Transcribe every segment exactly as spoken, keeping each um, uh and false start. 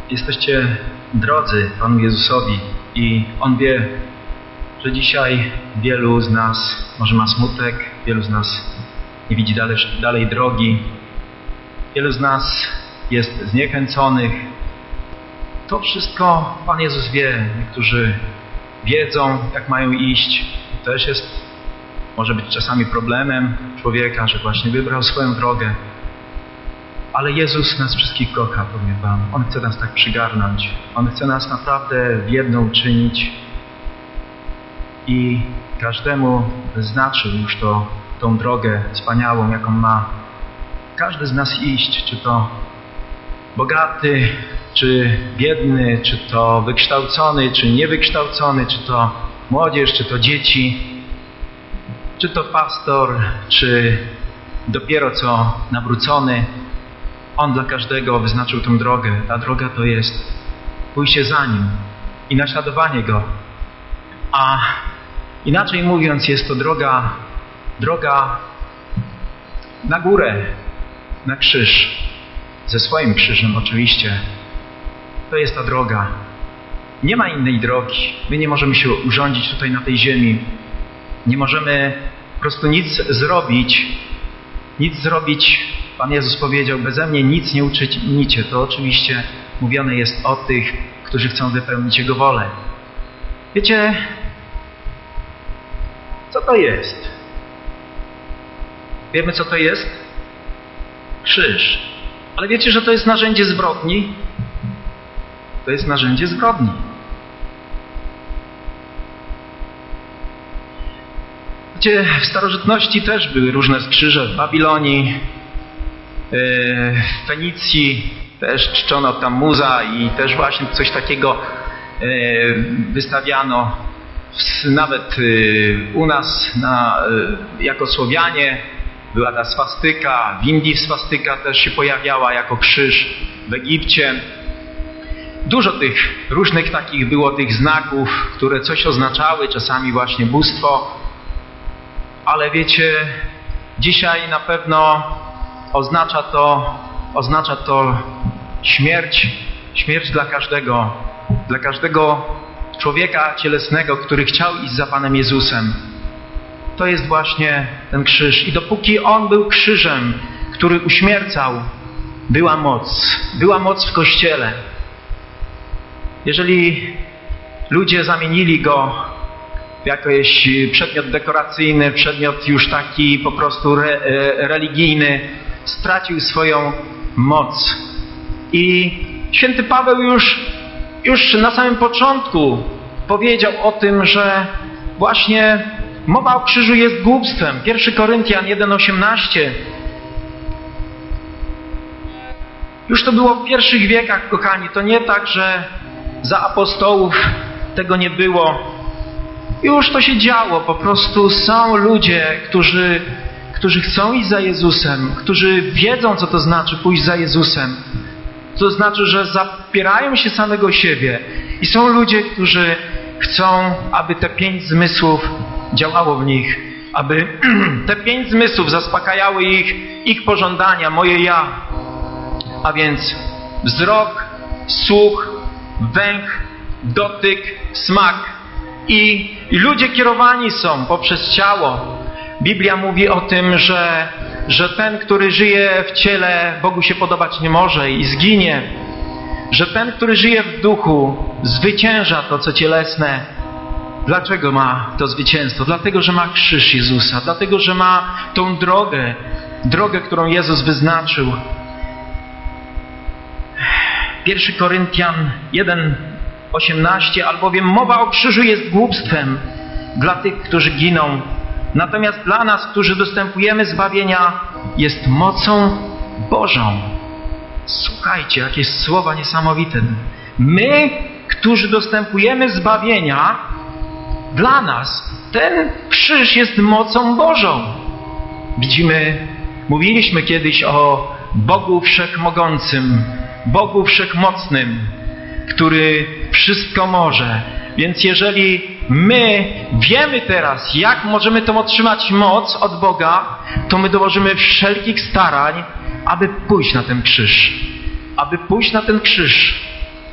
jesteście drodzy Panu Jezusowi i On wie, że dzisiaj wielu z nas może ma smutek, wielu z nas nie widzi dalej, dalej drogi, wielu z nas jest zniechęconych. To wszystko Pan Jezus wie. Niektórzy wiedzą, jak mają iść. To też jest, może być czasami problemem człowieka, że właśnie wybrał swoją drogę. Ale Jezus nas wszystkich kocha, powiem Wam. On chce nas tak przygarnąć. On chce nas naprawdę w jedno uczynić. I każdemu wyznaczył już to, tą drogę wspaniałą, jaką ma każdy z nas iść. Czy to bogaty, czy biedny, czy to wykształcony, czy niewykształcony, czy to młodzież, czy to dzieci, czy to pastor, czy dopiero co nawrócony. On dla każdego wyznaczył tą drogę. Ta droga to jest pójście za Nim i naśladowanie Go. A inaczej mówiąc, jest to droga, droga na górę, na krzyż. Ze swoim krzyżem oczywiście. To jest ta droga. Nie ma innej drogi. My nie możemy się urządzić tutaj na tej ziemi. Nie możemy po prostu nic zrobić. Nic zrobić. Pan Jezus powiedział, beze mnie nic nie uczynicie. To oczywiście mówione jest o tych, którzy chcą wypełnić Jego wolę. Wiecie, co to jest? Wiemy, co to jest? Krzyż. Ale wiecie, że to jest narzędzie zbrodni? To jest narzędzie zbrodni. Wiecie, w starożytności też były różne krzyże. W Babilonii, w Fenicji też czczono tam muza i też właśnie coś takiego wystawiano. Nawet u nas na, jako Słowianie była ta swastyka, w Indii swastyka też się pojawiała jako krzyż, w Egipcie. Dużo tych różnych takich było tych znaków, które coś oznaczały, czasami właśnie bóstwo. Ale wiecie, dzisiaj na pewno oznacza to, oznacza to śmierć, śmierć dla każdego, dla każdego człowieka cielesnego, który chciał iść za Panem Jezusem. To jest właśnie ten krzyż. I dopóki On był krzyżem, który uśmiercał, była moc. Była moc w Kościele. Jeżeli ludzie zamienili Go w jakiś przedmiot dekoracyjny, przedmiot już taki po prostu re, religijny, stracił swoją moc. I święty Paweł już, już na samym początku powiedział o tym, że właśnie mowa o krzyżu jest głupstwem. pierwszy Koryntian jeden osiemnaście. Już to było w pierwszych wiekach, kochani. To nie tak, że za apostołów tego nie było. Już to się działo. Po prostu są ludzie, którzy, którzy chcą iść za Jezusem, którzy wiedzą, co to znaczy pójść za Jezusem. To znaczy, że zapierają się samego siebie. I są ludzie, którzy chcą, aby te pięć zmysłów działało w nich. Aby te pięć zmysłów zaspokajały ich, ich pożądania, moje ja. A więc wzrok, słuch, węch, dotyk, smak. I, I ludzie kierowani są poprzez ciało. Biblia mówi o tym, że, że ten, który żyje w ciele, Bogu się podobać nie może i zginie. Że ten, który żyje w duchu, zwycięża to, co cielesne. Dlaczego ma to zwycięstwo? Dlatego, że ma krzyż Jezusa. Dlatego, że ma tą drogę. Drogę, którą Jezus wyznaczył. pierwszy Koryntian jeden osiemnaście. Albowiem mowa o krzyżu jest głupstwem dla tych, którzy giną. Natomiast dla nas, którzy dostępujemy zbawienia, jest mocą Bożą. Słuchajcie, jakie słowa niesamowite. My, którzy dostępujemy zbawienia, dla nas ten krzyż jest mocą Bożą. Widzimy, mówiliśmy kiedyś o Bogu Wszechmogącym, Bogu Wszechmocnym, który wszystko może. Więc jeżeli my wiemy teraz, jak możemy tą otrzymać moc od Boga, to my dołożymy wszelkich starań, aby pójść na ten krzyż. Aby pójść na ten krzyż.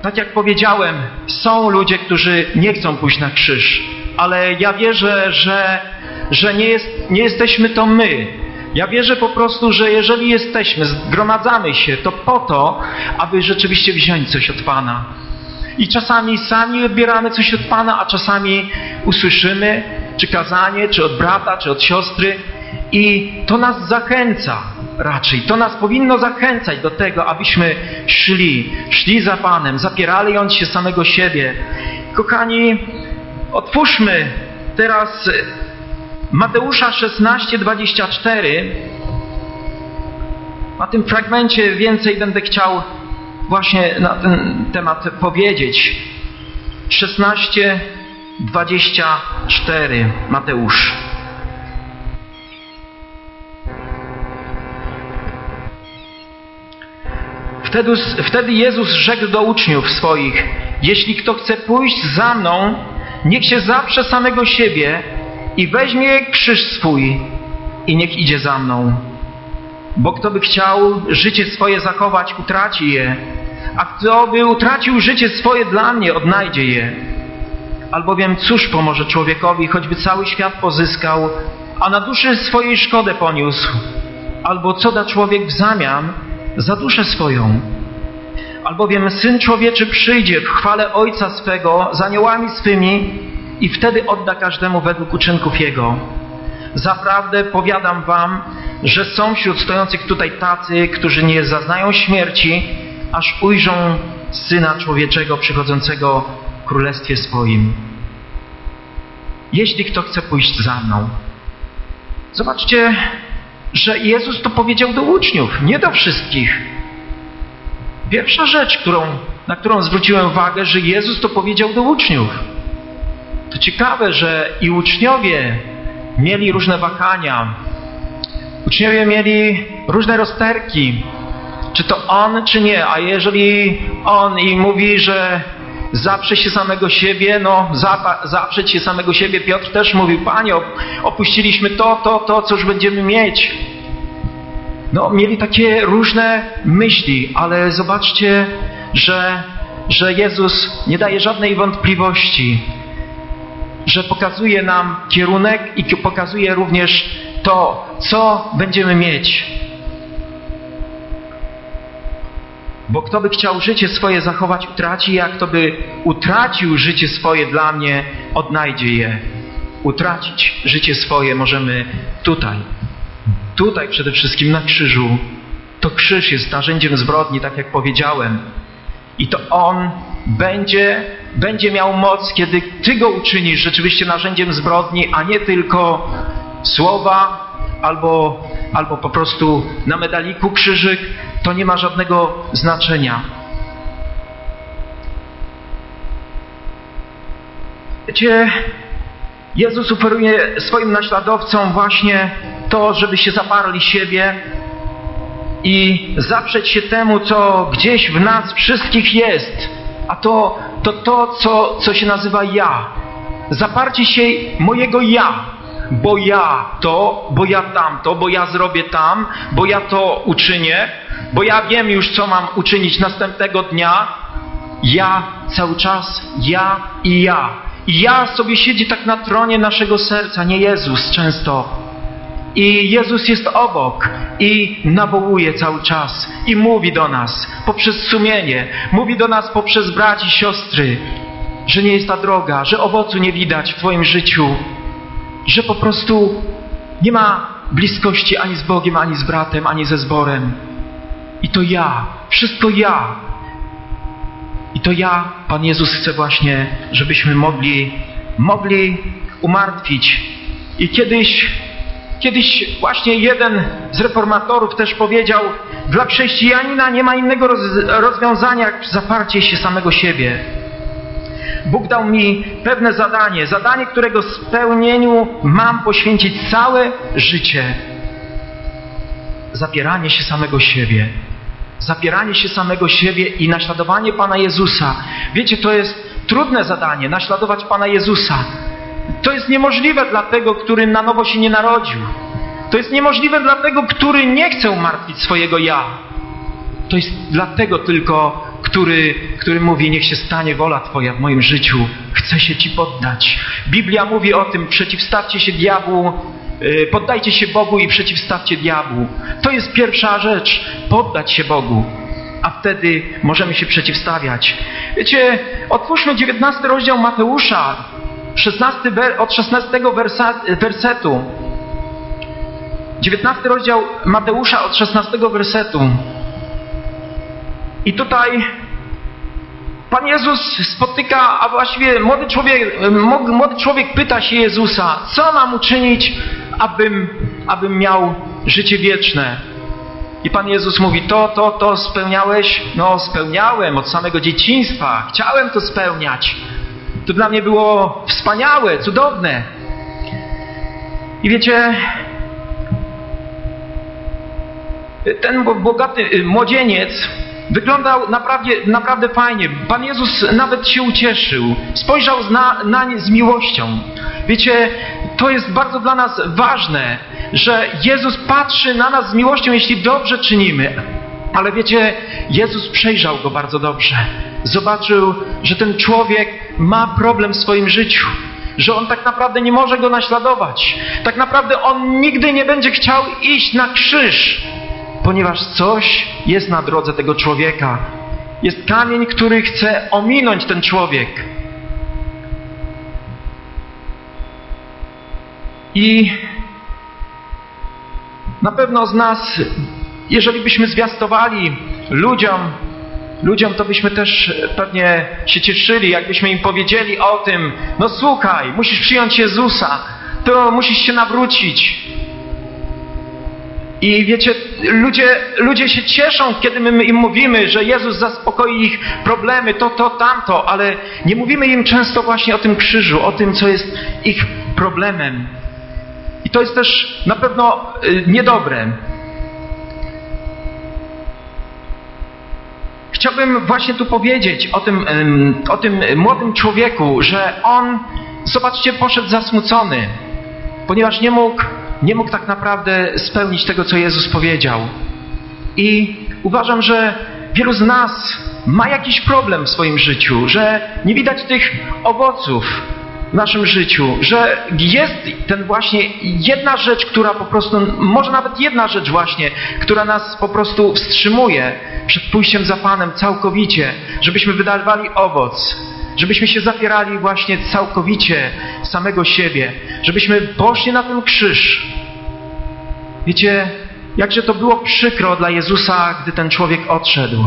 Tak jak powiedziałem, są ludzie, którzy nie chcą pójść na krzyż, ale ja wierzę, że, że nie, jest, nie jesteśmy to my. Ja wierzę po prostu, że jeżeli jesteśmy, zgromadzamy się, to po to, aby rzeczywiście wziąć coś od Pana. I czasami sami odbieramy coś od Pana, a czasami usłyszymy, czy kazanie, czy od brata, czy od siostry. I to nas zachęca raczej. To nas powinno zachęcać do tego, abyśmy szli, szli za Panem, zapierając się samego siebie. Kochani, otwórzmy teraz Mateusza szesnaście, dwadzieścia cztery. Na tym fragmencie więcej będę chciał właśnie na ten temat powiedzieć. szesnaście, dwadzieścia cztery Mateusz. Wtedy, wtedy Jezus rzekł do uczniów swoich: jeśli kto chce pójść za mną, niech się zaprze samego siebie i weźmie krzyż swój i niech idzie za mną. Bo kto by chciał życie swoje zachować, utraci je, a kto by utracił życie swoje dla mnie, odnajdzie je. Albowiem cóż pomoże człowiekowi, choćby cały świat pozyskał, a na duszy swojej szkodę poniósł? Albo co da człowiek w zamian za duszę swoją? Albowiem Syn Człowieczy przyjdzie w chwale Ojca swego z aniołami swymi i wtedy odda każdemu według uczynków jego. Zaprawdę powiadam wam, że są wśród stojących tutaj tacy, którzy nie zaznają śmierci, aż ujrzą Syna Człowieczego przychodzącego w Królestwie swoim. Jeśli kto chce pójść za mną. Zobaczcie, że Jezus to powiedział do uczniów, nie do wszystkich. Pierwsza rzecz, którą, na którą zwróciłem uwagę, że Jezus to powiedział do uczniów. To ciekawe, że i uczniowie mieli różne wahania. Uczniowie mieli różne rozterki. Czy to on, czy nie. A jeżeli on i mówi, że zaprze się samego siebie, no zapa- zaprzeć się samego siebie, Piotr też mówił: Panie, opuściliśmy to, to, to, co już będziemy mieć. No, mieli takie różne myśli, ale zobaczcie, że, że Jezus nie daje żadnej wątpliwości, że pokazuje nam kierunek i pokazuje również to, co będziemy mieć. Bo kto by chciał życie swoje zachować, utraci, a kto by utracił życie swoje dla mnie, odnajdzie je. Utracić życie swoje możemy tutaj. Tutaj przede wszystkim na krzyżu. To krzyż jest narzędziem zbrodni, tak jak powiedziałem. I to On będzie, będzie miał moc, kiedy Ty Go uczynisz rzeczywiście narzędziem zbrodni, a nie tylko słowa albo, albo po prostu na medaliku krzyżyk. To nie ma żadnego znaczenia. Wiecie, Jezus oferuje swoim naśladowcom właśnie to, żeby się zaparli siebie i zaprzeć się temu, co gdzieś w nas wszystkich jest, a to to, to co, co się nazywa ja. Zaparcie się mojego ja, bo ja to, bo ja tamto, bo ja zrobię tam, bo ja to uczynię, bo ja wiem już, co mam uczynić następnego dnia. Ja cały czas, ja i ja. I ja sobie siedzi tak na tronie naszego serca, nie Jezus często. I Jezus jest obok i nawołuje cały czas i mówi do nas poprzez sumienie, mówi do nas poprzez braci i siostry, że nie jest ta droga, że owocu nie widać w Twoim życiu, że po prostu nie ma bliskości ani z Bogiem, ani z bratem, ani ze zborem. I to ja, wszystko ja. I to ja, Pan Jezus chce właśnie, żebyśmy mogli, mogli umartwić. I kiedyś, kiedyś właśnie jeden z reformatorów też powiedział: dla chrześcijanina nie ma innego roz, rozwiązania jak zaparcie się samego siebie. Bóg dał mi pewne zadanie, zadanie, którego spełnieniu mam poświęcić całe życie. Zapieranie się samego siebie. Zapieranie się samego siebie i naśladowanie Pana Jezusa. Wiecie, to jest trudne zadanie, naśladować Pana Jezusa. To jest niemożliwe dla tego, który na nowo się nie narodził. To jest niemożliwe dla tego, który nie chce umartwić swojego ja. To jest dla tego tylko, który, który mówi, niech się stanie wola Twoja w moim życiu. Chcę się Ci poddać. Biblia mówi o tym, przeciwstawcie się diabłu, yy, poddajcie się Bogu i przeciwstawcie diabłu. To jest pierwsza rzecz, poddać się Bogu, a wtedy możemy się przeciwstawiać. Wiecie, otwórzmy dziewiętnasty rozdział Mateusza, szesnasty, od szesnastego wersetu. dziewiętnasty rozdział Mateusza od szesnastego wersetu. I tutaj Pan Jezus spotyka, a właściwie młody człowiek, młody człowiek pyta się Jezusa, co mam uczynić, abym, abym miał życie wieczne. I Pan Jezus mówi, to, to, to spełniałeś? No spełniałem od samego dzieciństwa. Chciałem to spełniać. To dla mnie było wspaniałe, cudowne. I wiecie, ten bogaty młodzieniec wyglądał naprawdę, naprawdę fajnie. Pan Jezus nawet się ucieszył. Spojrzał na, na nie z miłością. Wiecie, to jest bardzo dla nas ważne, że Jezus patrzy na nas z miłością, jeśli dobrze czynimy. Ale wiecie, Jezus przejrzał go bardzo dobrze. Zobaczył, że ten człowiek ma problem w swoim życiu. Że on tak naprawdę nie może go naśladować. Tak naprawdę on nigdy nie będzie chciał iść na krzyż. Ponieważ coś jest na drodze tego człowieka. Jest kamień, który chce ominąć ten człowiek. I na pewno z nas, jeżeli byśmy zwiastowali ludziom, ludziom, to byśmy też pewnie się cieszyli, jakbyśmy im powiedzieli o tym, no słuchaj, musisz przyjąć Jezusa, to musisz się nawrócić. I wiecie, ludzie, ludzie się cieszą, kiedy my im mówimy, że Jezus zaspokoi ich problemy, to, to, tamto, ale nie mówimy im często właśnie o tym krzyżu, o tym, co jest ich problemem. I to jest też na pewno y, niedobre. Chciałbym właśnie tu powiedzieć o tym, y, o tym młodym człowieku, że on, zobaczcie, poszedł zasmucony, ponieważ nie mógł Nie mógł tak naprawdę spełnić tego, co Jezus powiedział. I uważam, że wielu z nas ma jakiś problem w swoim życiu, że nie widać tych owoców w naszym życiu, że jest ten właśnie jedna rzecz, która po prostu, może nawet jedna rzecz właśnie, która nas po prostu wstrzymuje przed pójściem za Panem całkowicie, żebyśmy wydawali owoc. Żebyśmy się zapierali właśnie całkowicie samego siebie. Żebyśmy poszli na ten krzyż. Wiecie, jakże to było przykro dla Jezusa, gdy ten człowiek odszedł.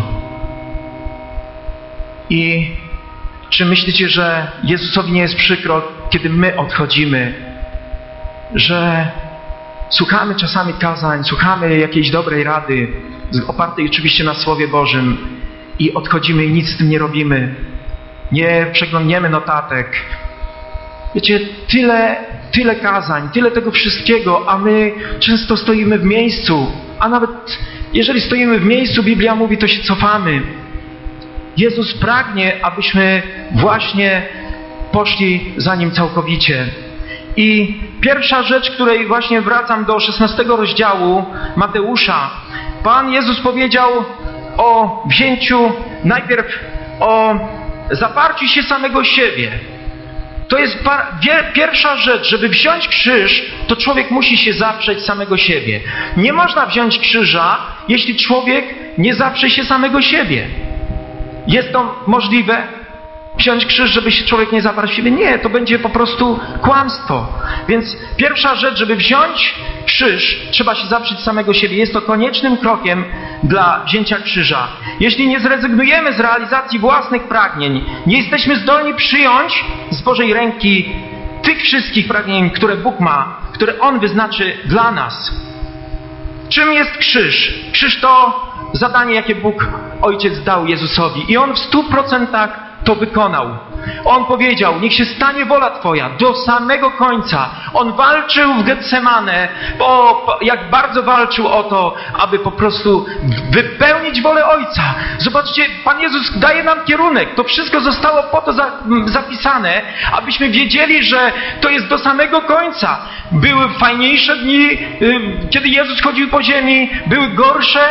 I czy myślicie, że Jezusowi nie jest przykro, kiedy my odchodzimy? Że słuchamy czasami kazań, słuchamy jakiejś dobrej rady, opartej oczywiście na Słowie Bożym i odchodzimy i nic z tym nie robimy. Nie przeglądniemy notatek. Wiecie, tyle, tyle kazań, tyle tego wszystkiego, a my często stoimy w miejscu. A nawet jeżeli stoimy w miejscu, Biblia mówi, to się cofamy. Jezus pragnie, abyśmy właśnie poszli za Nim całkowicie. I pierwsza rzecz, której właśnie wracam do szesnastego rozdziału Mateusza. Pan Jezus powiedział o wzięciu, najpierw o zaparciu się samego siebie. To jest pierwsza rzecz, żeby wziąć krzyż, to człowiek musi się zaprzeć samego siebie. Nie można wziąć krzyża, jeśli człowiek nie zaprze się samego siebie. Jest to możliwe? Wziąć krzyż, żeby się człowiek nie zaparł siebie? Nie, to będzie po prostu kłamstwo. Więc pierwsza rzecz, żeby wziąć krzyż, trzeba się zaprzeć samego siebie. Jest to koniecznym krokiem dla wzięcia krzyża. Jeśli nie zrezygnujemy z realizacji własnych pragnień, nie jesteśmy zdolni przyjąć z Bożej ręki tych wszystkich pragnień, które Bóg ma, które On wyznaczy dla nas. Czym jest krzyż? Krzyż to zadanie, jakie Bóg Ojciec dał Jezusowi. I On w stu procentach to wykonał. On powiedział, niech się stanie wola Twoja do samego końca. On walczył w Getsemane, bo jak bardzo walczył o to, aby po prostu wypełnić wolę Ojca. Zobaczcie, Pan Jezus daje nam kierunek. To wszystko zostało po to zapisane, abyśmy wiedzieli, że to jest do samego końca. Były fajniejsze dni, kiedy Jezus chodził po ziemi, były gorsze,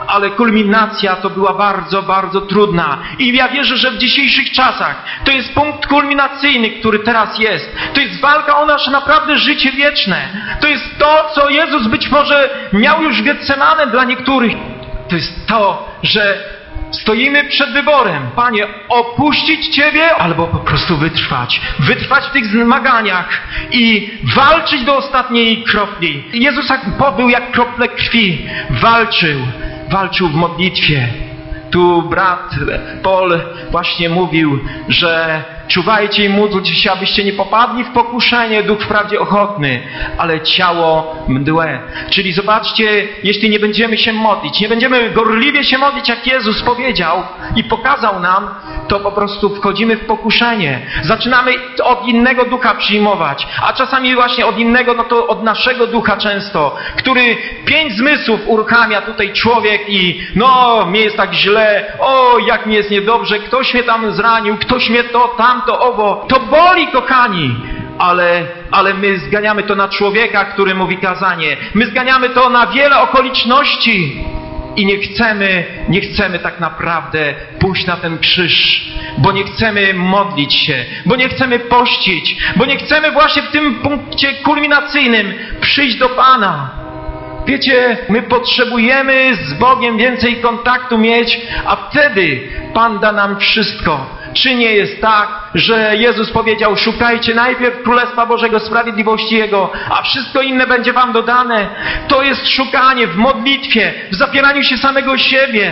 ale kulminacja to była bardzo, bardzo trudna. I ja wierzę, że w dzisiejszych czasach to jest punkt kulminacyjny, który teraz jest. To jest walka o nasze naprawdę życie wieczne. To jest to, co Jezus być może miał już w Getsemane dla niektórych. To jest to, że stoimy przed wyborem. Panie, opuścić Ciebie albo po prostu wytrwać. Wytrwać w tych zmaganiach i walczyć do ostatniej kropli. Jezus pobył jak krople krwi. Walczył. Walczył w modlitwie. Tu brat Paul właśnie mówił, że czuwajcie i módlcie się, abyście nie popadli w pokuszenie, duch wprawdzie ochotny, ale ciało mdłe. Czyli zobaczcie, jeśli nie będziemy się modlić, nie będziemy gorliwie się modlić, jak Jezus powiedział i pokazał nam, to po prostu wchodzimy w pokuszenie. Zaczynamy od innego ducha przyjmować, a czasami właśnie od innego, no to od naszego ducha często, który pięć zmysłów uruchamia tutaj człowiek i no, mnie jest tak źle, o, jak mi jest niedobrze, ktoś mnie tam zranił, ktoś mnie to, tamto, owo. To boli, kochani, ale, ale my zganiamy to na człowieka, który mówi kazanie. My zganiamy to na wiele okoliczności i nie chcemy, nie chcemy tak naprawdę pójść na ten krzyż, bo nie chcemy modlić się, bo nie chcemy pościć, bo nie chcemy właśnie w tym punkcie kulminacyjnym przyjść do Pana. Wiecie, my potrzebujemy z Bogiem więcej kontaktu mieć, a wtedy Pan da nam wszystko. Czy nie jest tak, że Jezus powiedział, szukajcie najpierw Królestwa Bożego, sprawiedliwości Jego, a wszystko inne będzie wam dodane? To jest szukanie w modlitwie, w zapieraniu się samego siebie.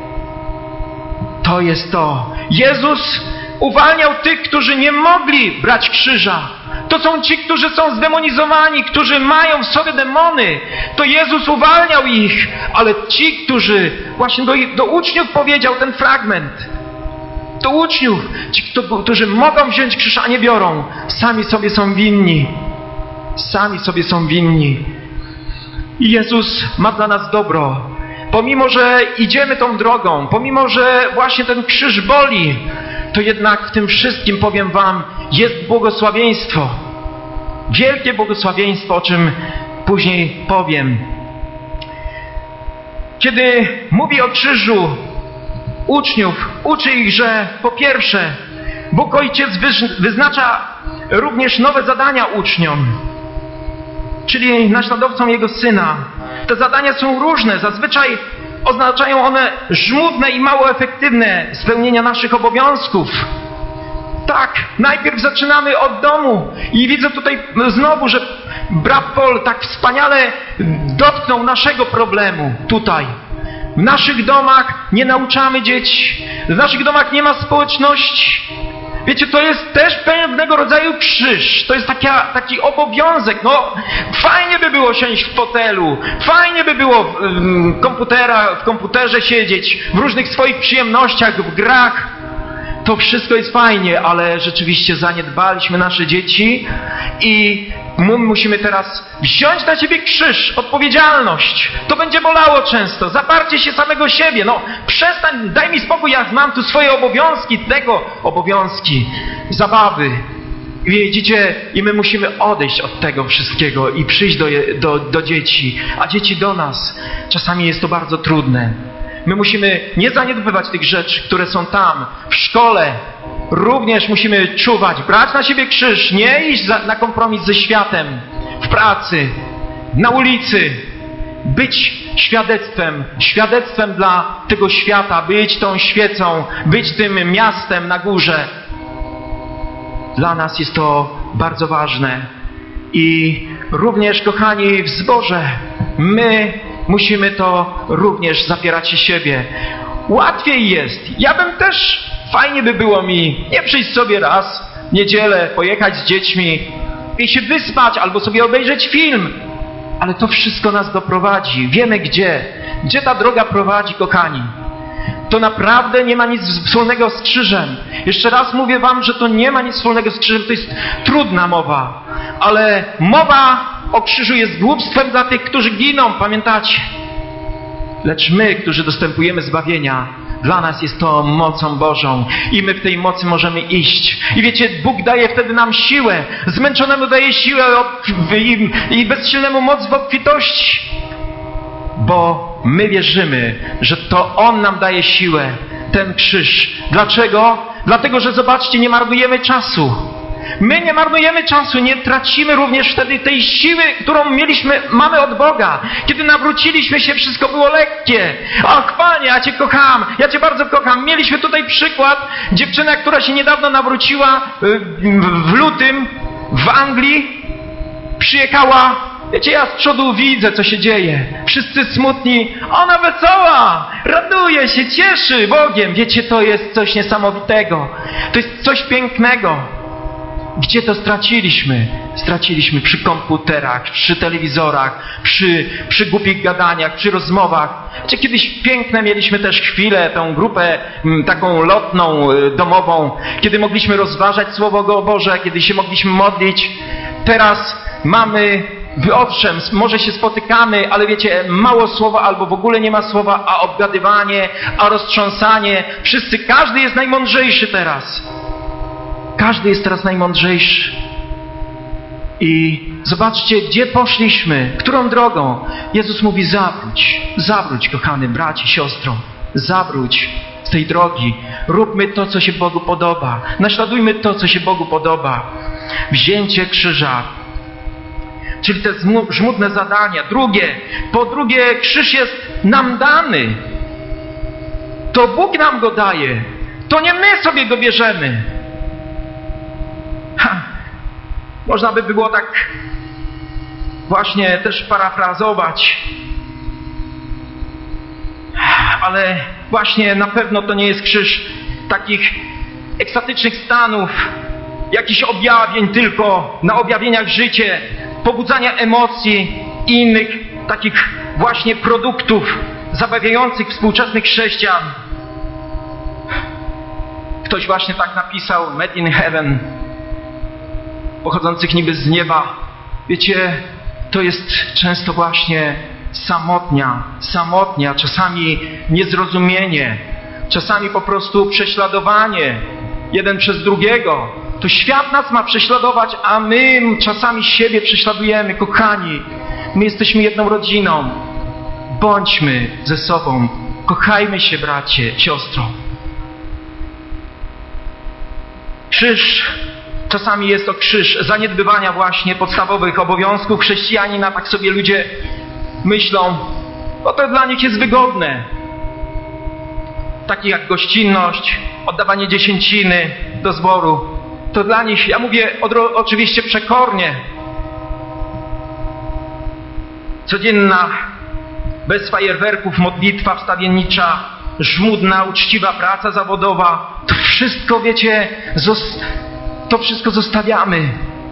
To jest to. Jezus uwalniał tych, którzy nie mogli brać krzyża. To są ci, którzy są zdemonizowani, którzy mają w sobie demony. To Jezus uwalniał ich, ale ci, którzy, właśnie do, do uczniów powiedział ten fragment, do uczniów, ci, którzy mogą wziąć krzyż, a nie biorą, sami sobie są winni. Sami sobie są winni. I Jezus ma dla nas dobro. Pomimo, że idziemy tą drogą, pomimo, że właśnie ten krzyż boli, to jednak w tym wszystkim, powiem wam, jest błogosławieństwo. Wielkie błogosławieństwo, o czym później powiem. Kiedy mówi o krzyżu uczniów, uczy ich, że po pierwsze, Bóg Ojciec wyznacza również nowe zadania uczniom, czyli naśladowcom Jego Syna. Te zadania są różne, zazwyczaj oznaczają one żmudne i mało efektywne spełnienia naszych obowiązków. Tak, najpierw zaczynamy od domu i widzę tutaj znowu, że brat Paul tak wspaniale dotknął naszego problemu tutaj. W naszych domach nie nauczamy dzieci, w naszych domach nie ma społeczności. Wiecie, to jest też pewnego rodzaju krzyż. To jest taka, taki obowiązek. No, fajnie by było siąść w fotelu, fajnie by było w, w, komputera, w komputerze siedzieć, w różnych swoich przyjemnościach, w grach. To wszystko jest fajnie, ale rzeczywiście zaniedbaliśmy nasze dzieci i my musimy teraz wziąć na siebie krzyż, odpowiedzialność. To będzie bolało często, zaparcie się samego siebie. No przestań, daj mi spokój, ja mam tu swoje obowiązki, tego obowiązki, zabawy. I widzicie, i my musimy odejść od tego wszystkiego i przyjść do, do, do dzieci, a dzieci do nas. Czasami jest to bardzo trudne. My musimy nie zaniedbywać tych rzeczy, które są tam, w szkole. Również musimy czuwać, brać na siebie krzyż, nie iść za, na kompromis ze światem, w pracy, na ulicy. Być świadectwem, świadectwem dla tego świata, być tą świecą, być tym miastem na górze. Dla nas jest to bardzo ważne. I również, kochani, w zborze my musimy to również zapierać się siebie. Łatwiej jest. Ja bym też, fajnie by było mi nie przyjść sobie raz w niedzielę, pojechać z dziećmi i się wyspać albo sobie obejrzeć film. Ale to wszystko nas doprowadzi. Wiemy gdzie. Gdzie ta droga prowadzi, kochani. To naprawdę nie ma nic wspólnego z krzyżem. Jeszcze raz mówię wam, że to nie ma nic wspólnego z krzyżem. To jest trudna mowa. Ale mowa o krzyżu jest głupstwem dla tych, którzy giną. Pamiętacie? Lecz my, którzy dostępujemy zbawienia, dla nas jest to mocą Bożą. I my w tej mocy możemy iść. I wiecie, Bóg daje wtedy nam siłę. Zmęczonemu daje siłę i bezsilnemu moc w obfitości. Bo My wierzymy, że to On nam daje siłę, ten krzyż. Dlaczego? Dlatego, że zobaczcie, nie marnujemy czasu. My nie marnujemy czasu, nie tracimy również wtedy tej siły, którą mieliśmy, mamy od Boga. Kiedy nawróciliśmy się, wszystko było lekkie. Och, Panie, ja Cię kocham, ja Cię bardzo kocham. Mieliśmy tutaj przykład, dziewczyna, która się niedawno nawróciła w lutym w Anglii, przyjechała, wiecie, ja z przodu widzę, co się dzieje. Wszyscy smutni, ona wesoła, raduje się, cieszy Bogiem. Wiecie, to jest coś niesamowitego. To jest coś pięknego. Gdzie to straciliśmy? Straciliśmy przy komputerach, przy telewizorach, przy, przy głupich gadaniach, przy rozmowach. Czy kiedyś piękne mieliśmy też chwilę, tą grupę m, taką lotną, y, domową, kiedy mogliśmy rozważać Słowo Boże, kiedy się mogliśmy modlić. Teraz mamy, owszem, może się spotykamy, ale wiecie, mało słowa albo w ogóle nie ma słowa, a obgadywanie, a roztrząsanie. Wszyscy, każdy jest najmądrzejszy teraz. Każdy jest teraz najmądrzejszy. I zobaczcie, gdzie poszliśmy, którą drogą. Jezus mówi, zawróć, zawróć, kochany bracie, siostro, zawróć z tej drogi. Róbmy to, co się Bogu podoba. Naśladujmy to, co się Bogu podoba. Wzięcie krzyża, czyli te żmudne zadania. Drugie, po drugie, krzyż jest nam dany. To Bóg nam go daje. To nie my sobie go bierzemy. Ha, można by było tak właśnie też parafrazować, ale właśnie na pewno to nie jest krzyż takich ekstatycznych stanów, jakichś objawień tylko, na objawieniach życie, pobudzania emocji i innych takich właśnie produktów zabawiających współczesnych chrześcijan. Ktoś właśnie tak napisał, Made in Heaven, pochodzących niby z nieba. Wiecie, to jest często właśnie samotnia, samotnia, czasami niezrozumienie, czasami po prostu prześladowanie jeden przez drugiego. To świat nas ma prześladować, a my czasami siebie prześladujemy. Kochani, my jesteśmy jedną rodziną. Bądźmy ze sobą. Kochajmy się, bracie, siostro. Krzyż, czasami jest to krzyż zaniedbywania właśnie podstawowych obowiązków chrześcijanina. Tak sobie ludzie myślą, bo to dla nich jest wygodne. Takie jak gościnność, oddawanie dziesięciny do zboru. To dla nich, ja mówię odro, oczywiście przekornie. Codzienna, bez fajerwerków, modlitwa wstawiennicza, żmudna, uczciwa praca zawodowa. To wszystko, wiecie, zos- to wszystko zostawiamy.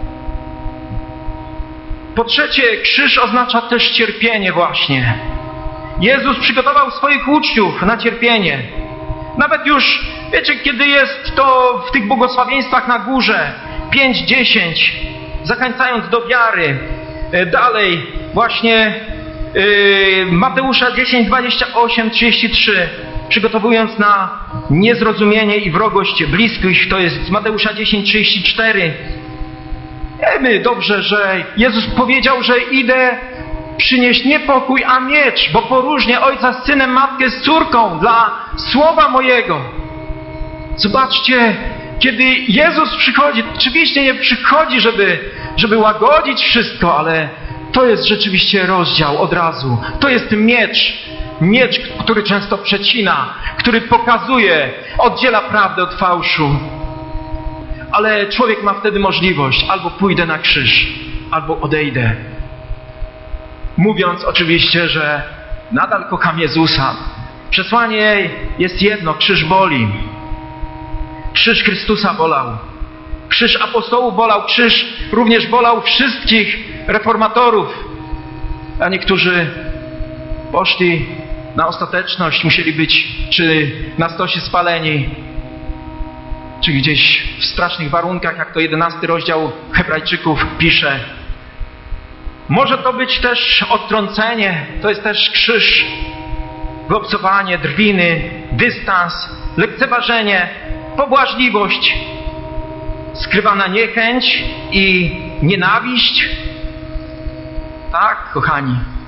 Po trzecie, krzyż oznacza też cierpienie właśnie. Jezus przygotował swoich uczniów na cierpienie. Nawet już, wiecie, kiedy jest to w tych błogosławieństwach na górze, pięć, dziesięć, zachęcając do wiary. Dalej, właśnie yy, Mateusza dziesięć, dwadzieścia osiem, trzydzieści trzy, przygotowując na niezrozumienie i wrogość bliskich, to jest z Mateusza dziesięć, trzydzieści cztery. Wiemy dobrze, że Jezus powiedział, że idę przynieść nie pokój, a miecz, bo poróżnię ojca z synem, matkę z córką dla słowa mojego. Zobaczcie, kiedy Jezus przychodzi, oczywiście nie przychodzi, żeby, żeby łagodzić wszystko, ale to jest rzeczywiście rozdział od razu. To jest miecz, miecz, który często przecina, który pokazuje, oddziela prawdę od fałszu. Ale człowiek ma wtedy możliwość, albo pójdę na krzyż, albo odejdę. Mówiąc oczywiście, że nadal kocham Jezusa. Przesłanie jest jedno, krzyż boli. Krzyż Chrystusa bolał. Krzyż apostołów bolał. Krzyż również bolał wszystkich reformatorów. A niektórzy poszli na ostateczność, musieli być czy na stosie spaleni, czy gdzieś w strasznych warunkach, jak to jedenasty rozdział Hebrajczyków pisze. Może to być też odtrącenie, to jest też krzyż, wyobcowanie, drwiny, dystans, lekceważenie, pobłażliwość, skrywana niechęć i nienawiść. Tak, kochani,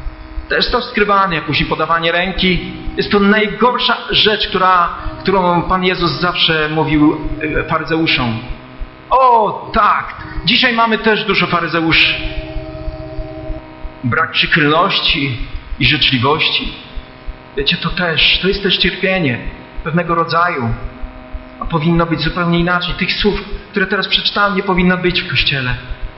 Też to skrywanie, później podawanie ręki. Jest to najgorsza rzecz, która, którą Pan Jezus zawsze mówił faryzeuszom. O tak, dzisiaj mamy też dużo faryzeuszy. Brak przychylności i życzliwości. Wiecie, to też, to jest też cierpienie pewnego rodzaju. A powinno być zupełnie inaczej. Tych słów, które teraz przeczytałem, nie powinno być w Kościele.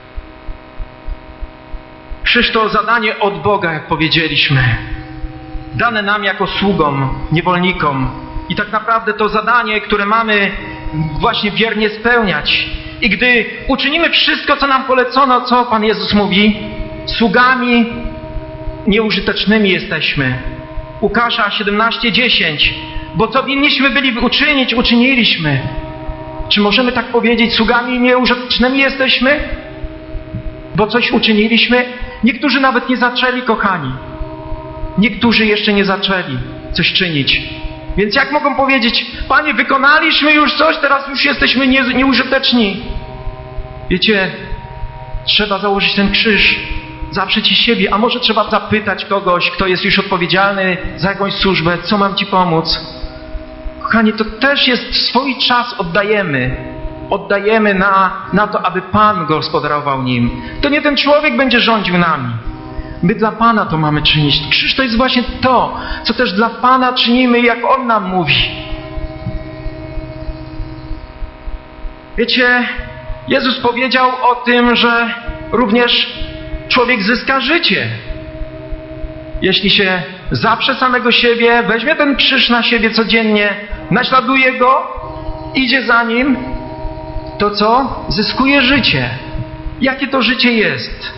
Krzyż to zadanie od Boga, jak powiedzieliśmy. Dane nam jako sługom, niewolnikom. I tak naprawdę to zadanie, które mamy właśnie wiernie spełniać. I gdy uczynimy wszystko, co nam polecono, co Pan Jezus mówi, sługami nieużytecznymi jesteśmy. Łukasza siedemnaście dziesięć. Bo co winniśmy byli uczynić, uczyniliśmy. Czy możemy tak powiedzieć, sługami nieużytecznymi jesteśmy? Bo coś uczyniliśmy? Niektórzy nawet nie zaczęli, kochani. Niektórzy jeszcze nie zaczęli coś czynić. Więc jak mogą powiedzieć, Panie, wykonaliśmy już coś, teraz już jesteśmy nie, nieużyteczni. Wiecie, trzeba założyć ten krzyż, zaprzeć siebie, a może trzeba zapytać kogoś, kto jest już odpowiedzialny za jakąś służbę, co mam Ci pomóc. Kochani, to też jest swój czas oddajemy. Oddajemy na, na to, aby Pan gospodarował nim. To nie ten człowiek będzie rządził nami. My dla Pana to mamy czynić. Krzyż to jest właśnie to, co też dla Pana czynimy, jak On nam mówi. Wiecie, Jezus powiedział o tym, że również człowiek zyska życie. Jeśli się zaprze samego siebie, weźmie ten krzyż na siebie codziennie, naśladuje Go, idzie za Nim, to co? Zyskuje życie. Jakie to życie jest?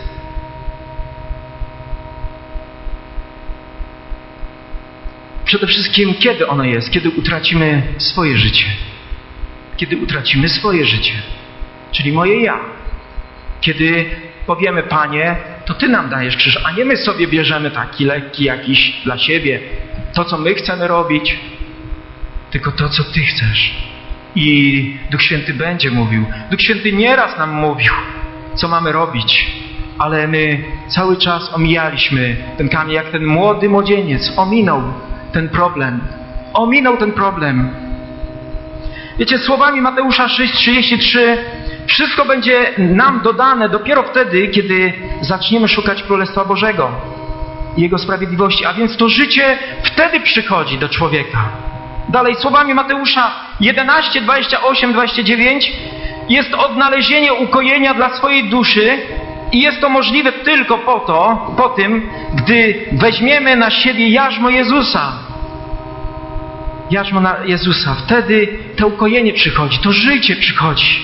Przede wszystkim, kiedy ono jest? Kiedy utracimy swoje życie. Kiedy utracimy swoje życie. Czyli moje ja. Kiedy powiemy, Panie, to Ty nam dajesz krzyż, a nie my sobie bierzemy taki lekki jakiś dla siebie. To, co my chcemy robić, tylko to, co Ty chcesz. I Duch Święty będzie mówił. Duch Święty nieraz nam mówił, co mamy robić. Ale my cały czas omijaliśmy ten kamień, jak ten młody młodzieniec ominął ten problem. Ominął ten problem. Wiecie, słowami Mateusza sześć trzydzieści trzy wszystko będzie nam dodane dopiero wtedy, kiedy zaczniemy szukać Królestwa Bożego i Jego sprawiedliwości. A więc to życie wtedy przychodzi do człowieka. Dalej, słowami Mateusza jedenaście dwadzieścia osiem dwadzieścia dziewięć jest odnalezienie ukojenia dla swojej duszy i jest to możliwe tylko po to, po tym, gdy weźmiemy na siebie jarzmo Jezusa. Jarzmo na Jezusa. Wtedy to ukojenie przychodzi, to życie przychodzi.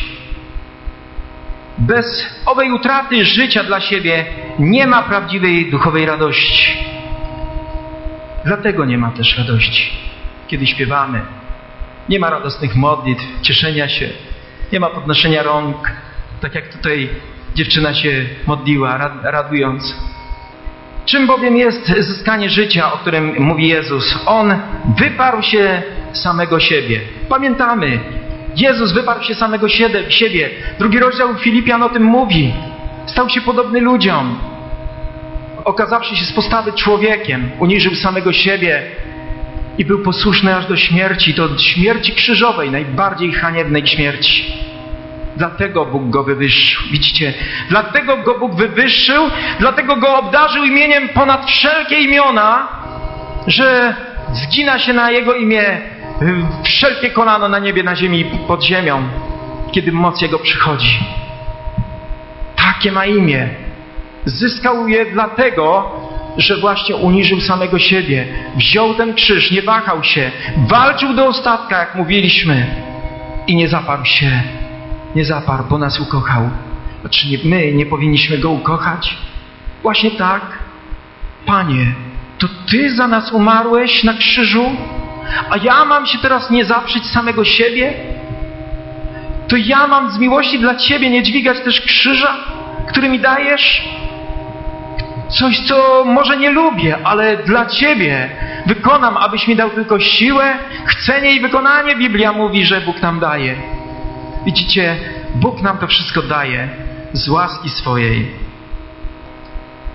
Bez owej utraty życia dla siebie nie ma prawdziwej duchowej radości. Dlatego nie ma też radości, kiedy śpiewamy. Nie ma radosnych modlitw, cieszenia się. Nie ma podnoszenia rąk, tak jak tutaj dziewczyna się modliła, radując. Czym bowiem jest zyskanie życia, o którym mówi Jezus? On wyparł się samego siebie. Pamiętamy, Jezus wyparł się samego siebie. Drugi rozdział Filipian o tym mówi. Stał się podobny ludziom. Okazawszy się z postawy człowiekiem, uniżył samego siebie i był posłuszny aż do śmierci, do śmierci krzyżowej, najbardziej haniebnej śmierci. Dlatego Bóg go wywyższył. Widzicie? Dlatego go Bóg wywyższył, dlatego go obdarzył imieniem ponad wszelkie imiona, że zgina się na Jego imię wszelkie kolano na niebie, na ziemi i pod ziemią, kiedy moc Jego przychodzi. Takie ma imię. Zyskał je dlatego, że właśnie uniżył samego siebie. Wziął ten krzyż, nie wahał się, walczył do ostatka, jak mówiliśmy, i nie zaparł się. Nie zaparł, bo nas ukochał. A czy nie, my nie powinniśmy Go ukochać? Właśnie tak. Panie, to Ty za nas umarłeś na krzyżu, a ja mam się teraz nie zaprzeć samego siebie? To ja mam z miłości dla Ciebie nie dźwigać też krzyża, który mi dajesz? Coś, co może nie lubię, ale dla Ciebie wykonam, abyś mi dał tylko siłę, chcenie i wykonanie. Biblia mówi, że Bóg nam daje. Widzicie, Bóg nam to wszystko daje z łaski swojej.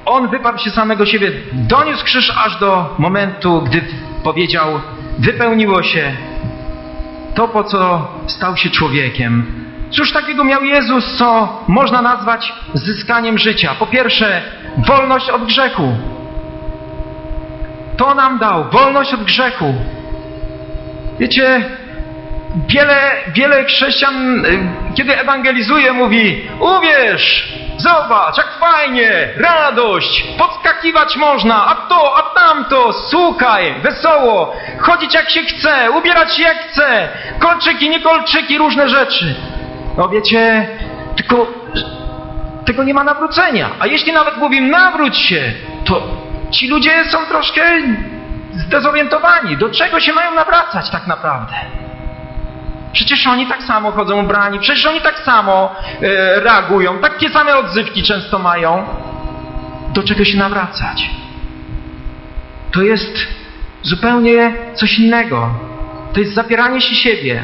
On wyparł się samego siebie, doniósł krzyż aż do momentu, gdy powiedział: wypełniło się to, po co stał się człowiekiem. Cóż takiego miał Jezus, co można nazwać zyskaniem życia? Po pierwsze, wolność od grzechu. To nam dał, wolność od grzechu. Wiecie, wiele, wiele chrześcijan, kiedy ewangelizuje, mówi: uwierz, zobacz, jak fajnie, radość, podskakiwać można, a to, a tamto, słuchaj, wesoło, chodzić jak się chce, ubierać się jak chce, kolczyki, nie kolczyki, różne rzeczy. No wiecie, tylko tego nie ma nawrócenia. A jeśli nawet mówi nawróć się, to ci ludzie są troszkę zdezorientowani. Do czego się mają nawracać tak naprawdę? Przecież oni tak samo chodzą ubrani, przecież oni tak samo e, reagują, takie same odzywki często mają. Do czego się nawracać? To jest zupełnie coś innego. To jest zapieranie się siebie.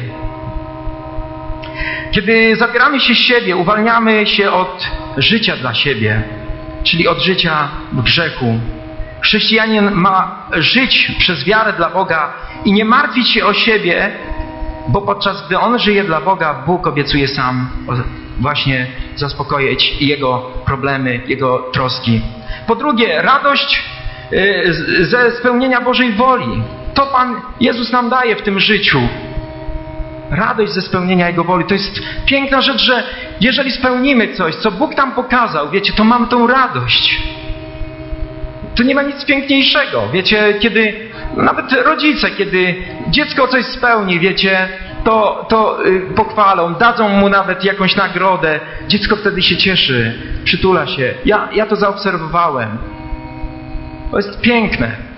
Kiedy zapieramy się siebie, uwalniamy się od życia dla siebie, czyli od życia w grzechu. Chrześcijanin ma żyć przez wiarę dla Boga i nie martwić się o siebie, bo podczas gdy on żyje dla Boga, Bóg obiecuje sam właśnie zaspokoić jego problemy, jego troski. Po drugie, radość ze spełnienia Bożej woli. To Pan Jezus nam daje w tym życiu. Radość ze spełnienia Jego woli. To jest piękna rzecz, że jeżeli spełnimy coś, co Bóg nam pokazał, wiecie, to mamy tą radość. To nie ma nic piękniejszego. Wiecie, kiedy nawet rodzice, kiedy dziecko coś spełni, wiecie, to, to yy, pochwalą, dadzą mu nawet jakąś nagrodę. Dziecko wtedy się cieszy, przytula się. Ja, ja to zaobserwowałem. To jest piękne.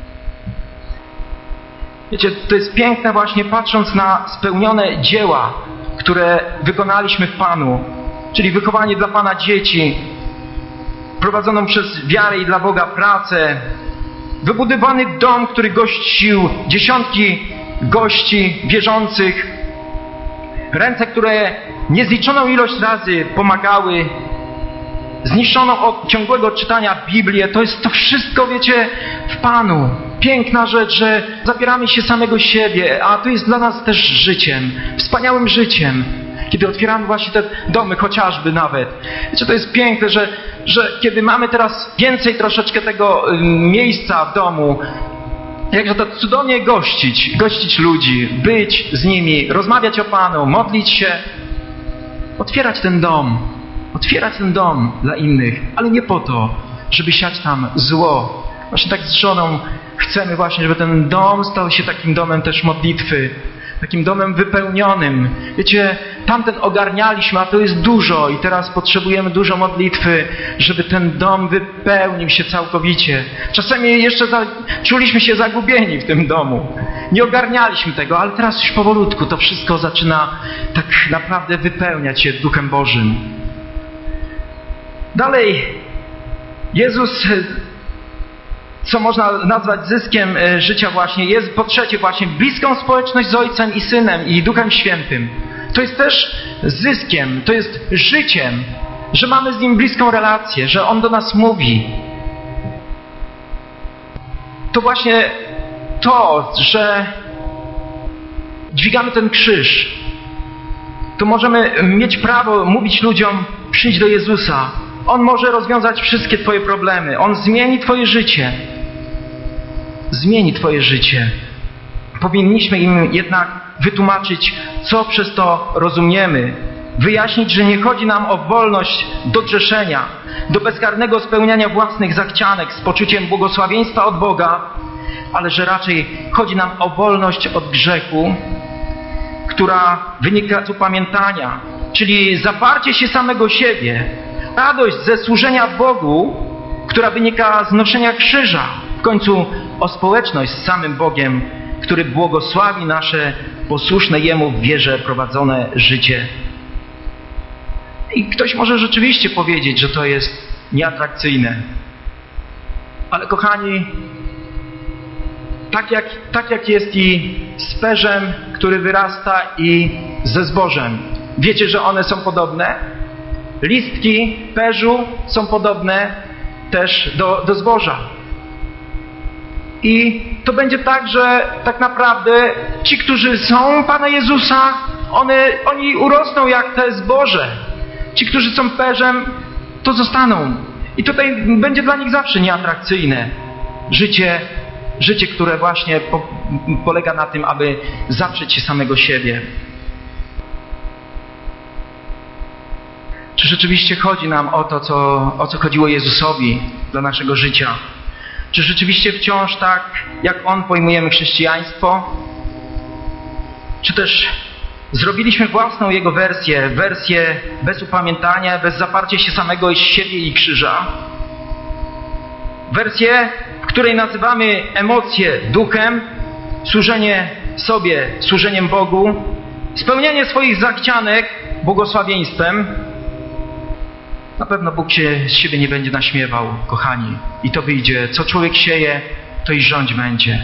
Wiecie, to jest piękne właśnie patrząc na spełnione dzieła, które wykonaliśmy w Panu, czyli wychowanie dla Pana dzieci, prowadzoną przez wiarę i dla Boga pracę, wybudowany dom, który gościł dziesiątki gości wierzących, ręce, które niezliczoną ilość razy pomagały, zniszczoną od ciągłego czytania Biblię. To jest to wszystko, wiecie, w Panu. Piękna rzecz, że zapieramy się samego siebie, a to jest dla nas też życiem, wspaniałym życiem. Kiedy otwieramy właśnie te domy, chociażby nawet. Wiecie, to jest piękne, że, że kiedy mamy teraz więcej troszeczkę tego y, miejsca w domu, jakże to cudownie gościć, gościć ludzi, być z nimi, rozmawiać o Panu, modlić się, otwierać ten dom, otwierać ten dom dla innych, ale nie po to, żeby siać tam zło. Właśnie tak z żoną chcemy właśnie, żeby ten dom stał się takim domem też modlitwy, takim domem wypełnionym. Wiecie, tamten ogarnialiśmy, a to jest dużo i teraz potrzebujemy dużo modlitwy, żeby ten dom wypełnił się całkowicie. Czasami jeszcze za, czuliśmy się zagubieni w tym domu. Nie ogarnialiśmy tego, ale teraz już powolutku to wszystko zaczyna tak naprawdę wypełniać się Duchem Bożym. Dalej, Jezus, co można nazwać zyskiem życia właśnie, jest po trzecie właśnie bliską społeczność z Ojcem i Synem i Duchem Świętym. To jest też zyskiem, to jest życiem, że mamy z Nim bliską relację, że On do nas mówi. To właśnie to, że dźwigamy ten krzyż, to możemy mieć prawo mówić ludziom: przyjdź do Jezusa. On może rozwiązać wszystkie Twoje problemy. On zmieni Twoje życie. Zmieni Twoje życie. Powinniśmy im jednak wytłumaczyć, co przez to rozumiemy. Wyjaśnić, że nie chodzi nam o wolność do grzeszenia, do bezkarnego spełniania własnych zachcianek z poczuciem błogosławieństwa od Boga, ale że raczej chodzi nam o wolność od grzechu, która wynika z upamiętania, czyli zaparcie się samego siebie, radość ze służenia Bogu, która wynika z noszenia krzyża, w końcu o społeczność z samym Bogiem, który błogosławi nasze posłuszne Jemu w wierze prowadzone życie. I ktoś może rzeczywiście powiedzieć, że to jest nieatrakcyjne. Ale kochani, tak jak, tak jak jest i z perzem, który wyrasta, i ze zbożem. Wiecie, że one są podobne? Listki perzu są podobne też do, do zboża. I to będzie tak, że tak naprawdę ci, którzy są Pana Jezusa, one, oni urosną jak te zboże. Ci, którzy są perzem, to zostaną. I tutaj będzie dla nich zawsze nieatrakcyjne życie, życie, które właśnie po, polega na tym, aby zaprzeć się samego siebie. Czy rzeczywiście chodzi nam o to, co, o co chodziło Jezusowi dla naszego życia? Czy rzeczywiście wciąż tak, jak On pojmujemy chrześcijaństwo? Czy też zrobiliśmy własną Jego wersję, wersję bez upamiętania, bez zaparcia się samego siebie i krzyża? Wersję, w której nazywamy emocje duchem, służenie sobie, służeniem Bogu, spełnianie swoich zachcianek błogosławieństwem. Na pewno Bóg się z siebie nie będzie naśmiewał, kochani. I to wyjdzie. Co człowiek sieje, to i rządź będzie.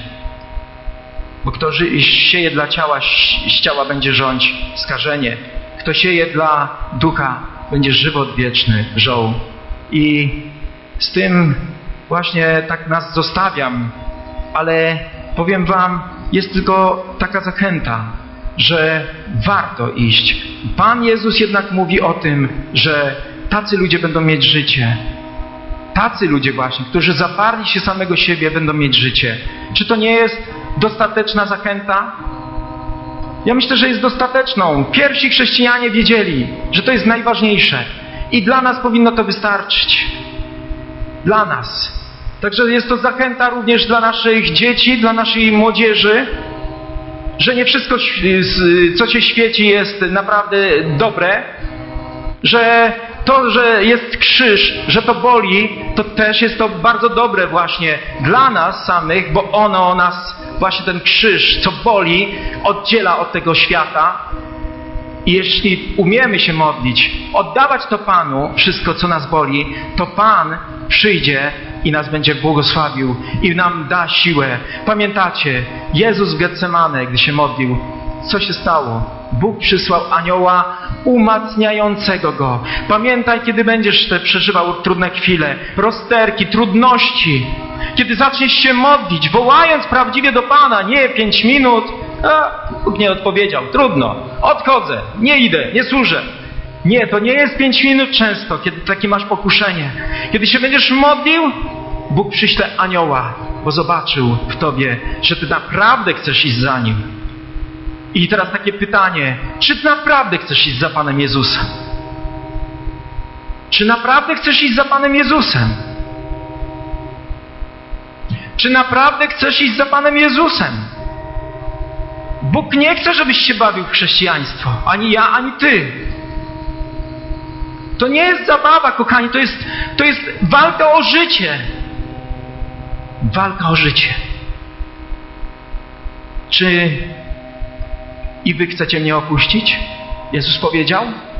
Bo kto sieje dla ciała, z ciała będzie rządź skażenie. Kto sieje dla ducha, będzie żywot wieczny, żoł. I z tym właśnie tak nas zostawiam. Ale powiem wam, jest tylko taka zachęta, że warto iść. Pan Jezus jednak mówi o tym, że tacy ludzie będą mieć życie. Tacy ludzie właśnie, którzy zaparli się samego siebie, będą mieć życie. Czy to nie jest dostateczna zachęta? Ja myślę, że jest dostateczną. Pierwsi chrześcijanie wiedzieli, że to jest najważniejsze. I dla nas powinno to wystarczyć. Dla nas. Także jest to zachęta również dla naszych dzieci, dla naszej młodzieży, że nie wszystko, co się świeci, jest naprawdę dobre, że to, że jest krzyż, że to boli, to też jest to bardzo dobre właśnie dla nas samych, bo ono nas, właśnie ten krzyż, co boli, oddziela od tego świata. I jeśli umiemy się modlić, oddawać to Panu, wszystko co nas boli, to Pan przyjdzie i nas będzie błogosławił i nam da siłę. Pamiętacie, Jezus w Getsemane, gdy się modlił, co się stało? Bóg przysłał anioła umacniającego go. Pamiętaj, kiedy będziesz te przeżywał trudne chwile, rozterki, trudności, kiedy zaczniesz się modlić, wołając prawdziwie do Pana, nie pięć minut, a Bóg nie odpowiedział, trudno, odchodzę, nie idę, nie służę. Nie, to nie jest pięć minut często, kiedy takie masz pokuszenie. Kiedy się będziesz modlił, Bóg przyśle anioła, bo zobaczył w tobie, że ty naprawdę chcesz iść za Nim. I teraz takie pytanie, czy ty naprawdę chcesz iść za Panem Jezusem? Czy naprawdę chcesz iść za Panem Jezusem? Czy naprawdę chcesz iść za Panem Jezusem? Bóg nie chce, żebyś się bawił w chrześcijaństwo. Ani ja, ani ty. To nie jest zabawa, kochani. To jest, to jest walka o życie. Walka o życie. Czy i wy chcecie mnie opuścić? Jezus powiedział.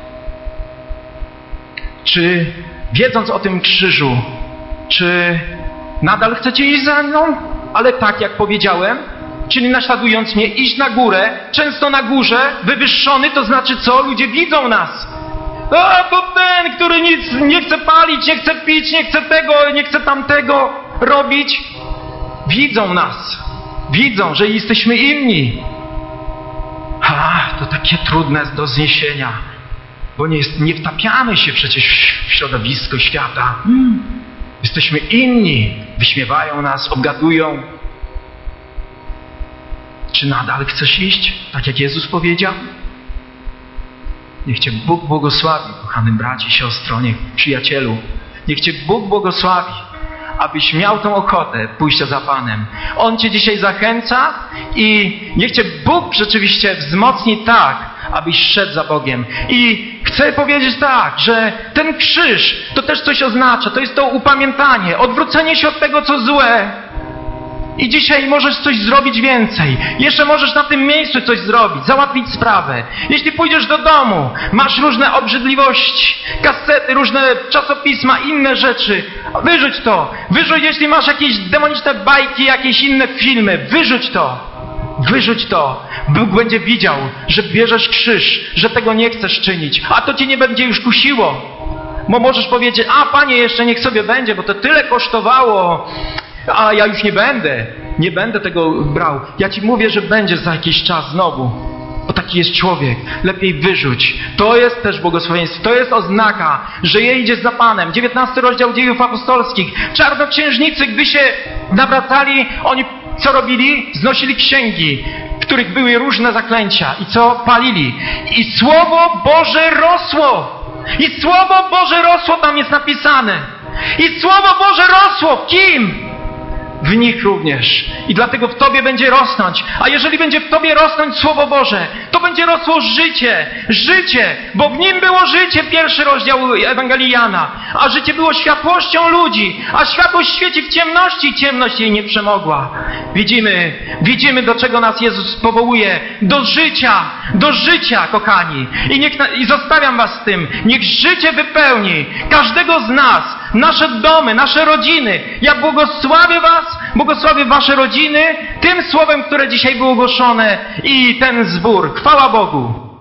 Czy wiedząc o tym krzyżu, czy nadal chcecie iść za mną? Ale tak jak powiedziałem, czyli naśladując mnie, iść na górę, często na górze, wywyższony, to znaczy co? Ludzie widzą nas. A, bo ten, który nic nie chce palić, nie chce pić, nie chce tego, nie chce tamtego robić. Widzą nas. Widzą, że jesteśmy inni. A, to takie trudne do zniesienia, bo nie, jest, nie wtapiamy się przecież w środowisko świata. Hmm. Jesteśmy inni. Wyśmiewają nas, obgadują. Czy nadal chcesz iść, tak jak Jezus powiedział? Niech Cię Bóg błogosławi, kochany bracie, siostro, niech przyjacielu. Niech Cię Bóg błogosławi, abyś miał tą ochotę pójścia za Panem. On Cię dzisiaj zachęca i niech Cię Bóg rzeczywiście wzmocni tak, abyś szedł za Bogiem. I chcę powiedzieć tak, że ten krzyż to też coś oznacza. To jest to upamiętanie, odwrócenie się od tego, co złe. I dzisiaj możesz coś zrobić więcej. Jeszcze możesz na tym miejscu coś zrobić, załatwić sprawę. Jeśli pójdziesz do domu, masz różne obrzydliwości, kasety, różne czasopisma, inne rzeczy. Wyrzuć to. Wyrzuć, jeśli masz jakieś demoniczne bajki, jakieś inne filmy. Wyrzuć to. Wyrzuć to. Bóg będzie widział, że bierzesz krzyż, że tego nie chcesz czynić. A to cię nie będzie już kusiło. Bo możesz powiedzieć, a Panie, jeszcze niech sobie będzie, bo to tyle kosztowało, a ja już nie będę, nie będę tego brał. Ja Ci mówię, że będziesz za jakiś czas znowu. Bo taki jest człowiek. Lepiej wyrzuć. To jest też błogosławieństwo. To jest oznaka, że je idzie za Panem. dziewiętnasty rozdział Dziejów Apostolskich. Czarnoksiężnicy, gdy się nawracali, oni co robili? Znosili księgi, w których były różne zaklęcia. I co? Palili. I Słowo Boże rosło. I Słowo Boże rosło, tam jest napisane. I Słowo Boże rosło. W kim? W nich również. I dlatego w Tobie będzie rosnąć. A jeżeli będzie w Tobie rosnąć Słowo Boże, to będzie rosło życie. Życie, bo w nim było życie, pierwszy rozdział Ewangelii Jana. A życie było światłością ludzi. A światłość świeci w ciemności i ciemność jej nie przemogła. Widzimy, widzimy do czego nas Jezus powołuje. Do życia, do życia, kochani. I, niech, i zostawiam Was z tym. Niech życie wypełni każdego z nas, nasze domy, nasze rodziny. Ja błogosławię Was, błogosławię Wasze rodziny tym słowem, które dzisiaj było głoszone i ten zbór. Chwała Bogu.